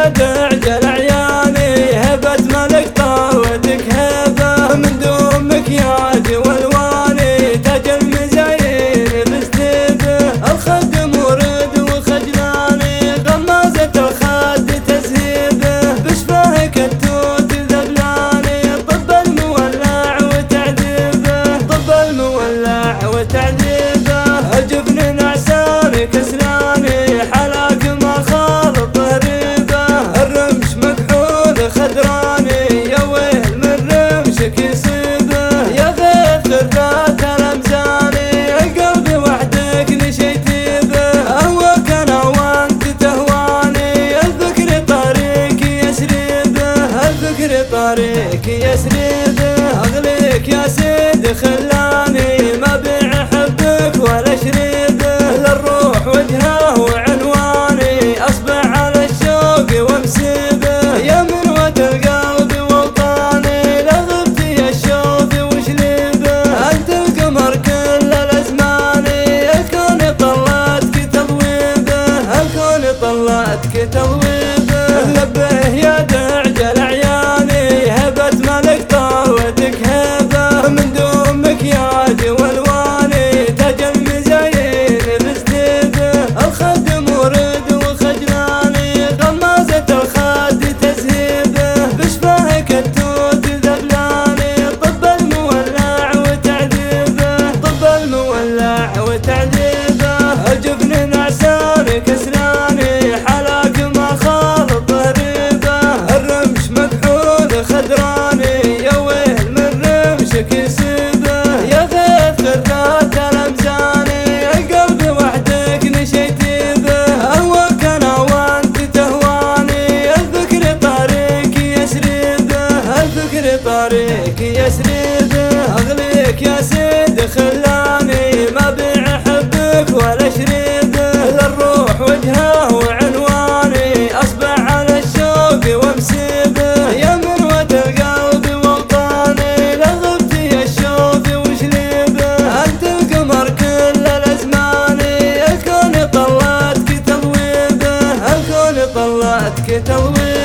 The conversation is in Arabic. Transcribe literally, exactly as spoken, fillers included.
تعجل عياني هبة ملك طاوتك هبة من دون مكياج والواني تاج المزايين بستيبه الخد مورد وخجلاني غمازة الخد تسهيبه بشفاه كتوت ذبلاني طب المولع وتعذيبه طب المولع وتعذيبه الجبن نعساني كسلاني حلاك ما خالط ريبه الرمش مكحول خدراني يا ويل من رمشك يصيبه يا غيث خرات الامزاني قلبي وحدك نشيتيبه اهواك انا وانت تهواني الفكر طريق يسريبه الفكر طريق يسريبه اغليك يا سيد خلاني ما بيع حبك ولا شريبه للروح وجهه وعنواني اصبح على الشوق ومسيبه يا منوة القلب ووطاني لغبت يا الشوق وشليبه انت القمر كل الازمان الكون طلعتك تضويبه الكون طلعتك تضويبه لبه يا تعجل عياني هبة ملك طاوتك هبة من دون مكياج والواني تاج المزايين بستيبه الخد مورد وخجلاني غمازة الخد تسهيبه بشفاه كتوت ذبلاني طب المولع وتعذيبه طب المولع وتعذيبه الجبن نعساني كسلاني حلاك ما خالط ريبه الرمش مكحول خدراني يا ويل من رمشك يصيبه يا غيث خرات الامزاني قلبي وحدك نشيتيبه اهواك انا وانت تهواني الفكر طريق يسريبه الفكر طريق يسريبه اغليك يا سيد خلاني ما بيع حبك ولا شريبه للروح وجهه وعنواني اصبح على الشوق ومسيبه يا منوة القلب ووطاني لغبت يا الشوق وشليبه انت القمر كل الازمان الكون طلعتك تضويبه الكون طلعتك تضويبه